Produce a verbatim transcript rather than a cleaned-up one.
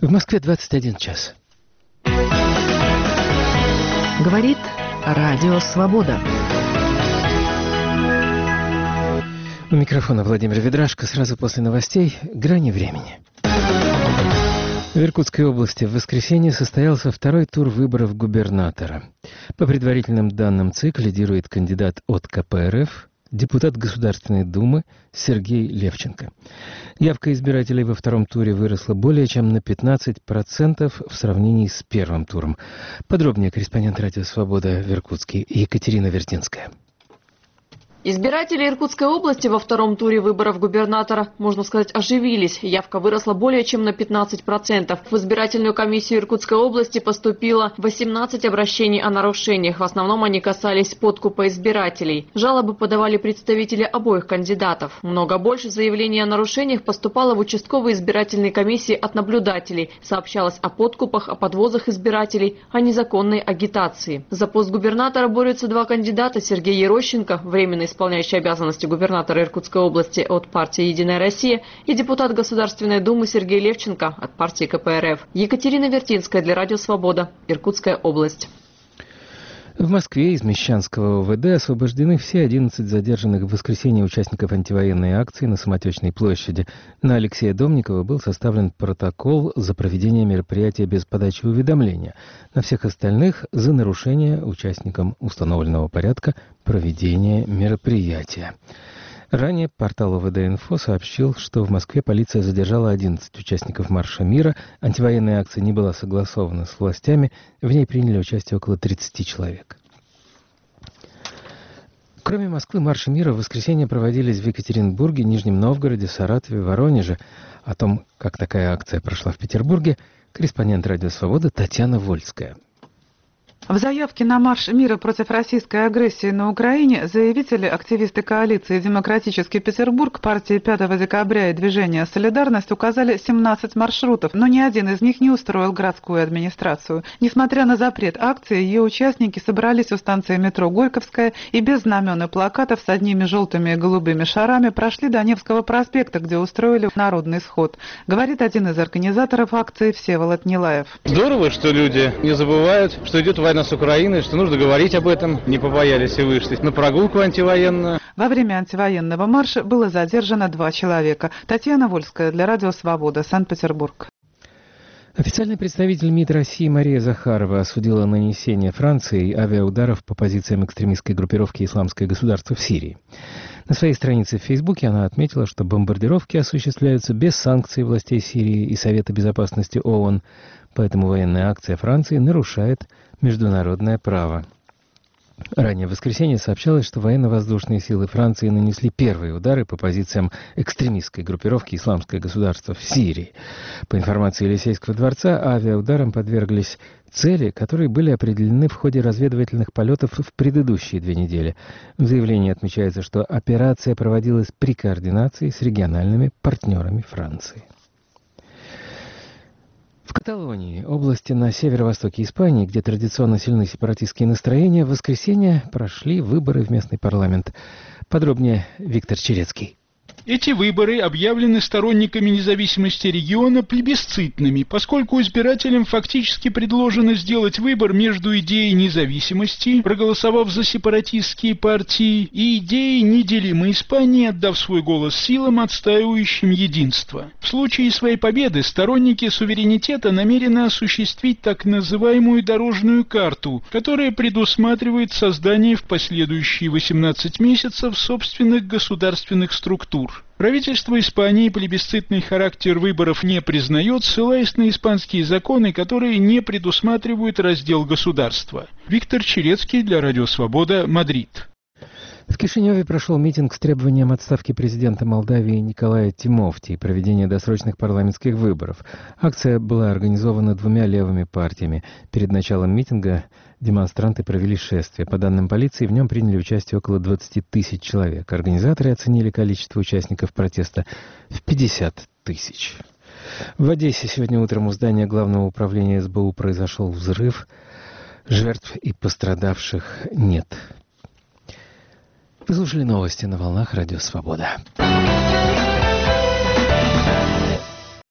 В Москве двадцать один час. Говорит Радио Свобода. У микрофона Владимир Ведрашко. Сразу после новостей «Грани времени». В Иркутской области в воскресенье состоялся второй тур выборов губернатора. По предварительным данным ЦИК лидирует кандидат от ка пэ эр эф, депутат Государственной Думы Сергей Левченко. Явка избирателей во втором туре выросла более чем на пятнадцать процентов в сравнении с первым туром. Подробнее корреспондент «Радио Свобода» в Иркутске Екатерина Вертинская. Избиратели Иркутской области во втором туре выборов губернатора, можно сказать, оживились. Явка выросла более чем на пятнадцать процентов. В избирательную комиссию Иркутской области поступило восемнадцать обращений о нарушениях. В основном они касались подкупа избирателей. Жалобы подавали представители обоих кандидатов. Много больше заявлений о нарушениях поступало в участковые избирательные комиссии от наблюдателей. Сообщалось о подкупах, о подвозах избирателей, о незаконной агитации. За пост губернатора борются два кандидата: Сергей Ерощенко, временный исполняющий обязанности губернатора Иркутской области от партии «Единая Россия», и депутат Государственной Думы Сергей Левченко от партии ка пэ эр эф. Екатерина Вертинская для Радио Свобода, Иркутская область. В Москве из Мещанского о вэ дэ освобождены все одиннадцать задержанных в воскресенье участников антивоенной акции на Самотечной площади. На Алексея Домникова был составлен протокол за проведение мероприятия без подачи уведомления. На всех остальных — за нарушение участникам установленного порядка проведения мероприятия. Ранее портал о вэ дэ-Инфо сообщил, что в Москве полиция задержала одиннадцать участников Марша мира. Антивоенная акция не была согласована с властями. В ней приняли участие около тридцати человек. Кроме Москвы, марши мира в воскресенье проводились в Екатеринбурге, Нижнем Новгороде, Саратове, Воронеже. О том, как такая акция прошла в Петербурге, корреспондент «Радио Свобода» Татьяна Вольская. В заявке на марш мира против российской агрессии на Украине заявители, активисты коалиции «Демократический Петербург», партии пятого декабря и движения «Солидарность» указали семнадцать маршрутов, но ни один из них не устроил городскую администрацию. Несмотря на запрет акции, ее участники собрались у станции метро Горьковская и без знамен и плакатов с одними желтыми и голубыми шарами прошли до Невского проспекта, где устроили народный сход. Говорит один из организаторов акции Всеволод Нилаев. Здорово, что люди не забывают, что идет война с Украиной, что нужно говорить об этом, не побоялись и вышли на прогулку антивоенную. Во время антивоенного марша было задержано два человека. Татьяна Вольская для Радио Свобода, Санкт-Петербург. Официальный представитель МИД России Мария Захарова осудила нанесение Францией авиаударов по позициям экстремистской группировки «Исламское государство» в Сирии. На своей странице в Фейсбуке она отметила, что бомбардировки осуществляются без санкций властей Сирии и Совета безопасности ООН, поэтому военная акция Франции нарушает международное право. Ранее в воскресенье сообщалось, что военно-воздушные силы Франции нанесли первые удары по позициям экстремистской группировки «Исламское государство» в Сирии. По информации Елисейского дворца, авиаударам подверглись цели, которые были определены в ходе разведывательных полетов в предыдущие две недели. В заявлении отмечается, что операция проводилась при координации с региональными партнерами Франции. В Каталонии, области на северо-востоке Испании, где традиционно сильны сепаратистские настроения, в воскресенье прошли выборы в местный парламент. Подробнее Виктор Черецкий. Эти выборы объявлены сторонниками независимости региона плебисцитными, поскольку избирателям фактически предложено сделать выбор между идеей независимости, проголосовав за сепаратистские партии, и идеей неделимой Испании, отдав свой голос силам, отстаивающим единство. В случае своей победы сторонники суверенитета намерены осуществить так называемую дорожную карту, которая предусматривает создание в последующие восемнадцать месяцев собственных государственных структур. Правительство Испании плебисцитный характер выборов не признает, ссылаясь на испанские законы, которые не предусматривают раздел государства. Виктор Черецкий для Радио Свобода, Мадрид. В Кишиневе прошел митинг с требованием отставки президента Молдавии Николая Тимофти и проведения досрочных парламентских выборов. Акция была организована двумя левыми партиями. Перед началом митинга демонстранты провели шествие. По данным полиции, в нем приняли участие около двадцати тысяч человек. Организаторы оценили количество участников протеста в пятьдесят тысяч. В Одессе сегодня утром у здания Главного управления эс бэ у произошел взрыв. Жертв и пострадавших нет. Вы слушали новости на волнах Радио Свобода.